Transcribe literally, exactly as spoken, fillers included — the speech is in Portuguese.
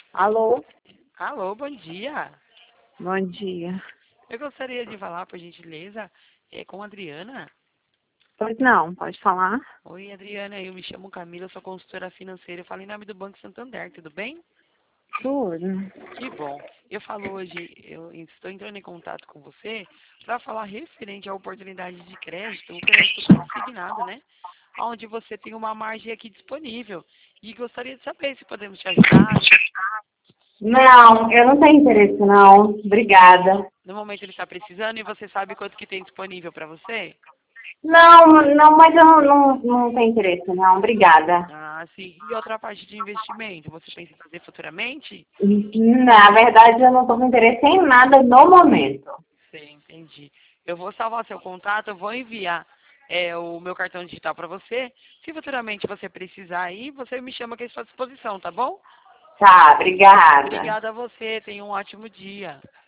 Alô? Alô, bom dia. Bom dia. Eu gostaria de falar, por gentileza, é, com a Adriana. Pois não, pode falar? Oi, Adriana, eu me chamo Camila, sou consultora financeira. Eu falo em nome do Banco Santander, tudo bem? Tudo. Que bom. Eu falo hoje, eu estou entrando em contato com você para falar referente à oportunidade de crédito, o crédito consignado, né? Onde você tem uma margem aqui disponível. E gostaria de saber se podemos te ajudar. Não, eu não tenho interesse não. Obrigada. No momento ele está precisando e você sabe quanto que tem disponível para você? Não, não, mas eu não, não, não tenho interesse não. Obrigada. Ah, sim. E outra parte de investimento, você pensa em fazer futuramente? Na verdade, eu não estou com interesse em nada no momento. Sim, entendi. Eu vou salvar seu contato, eu vou enviar é, o meu cartão digital para você. Se futuramente você precisar aí, você me chama que eu estou à disposição, tá bom? Tá, obrigada. Obrigada a você, tenha um ótimo dia.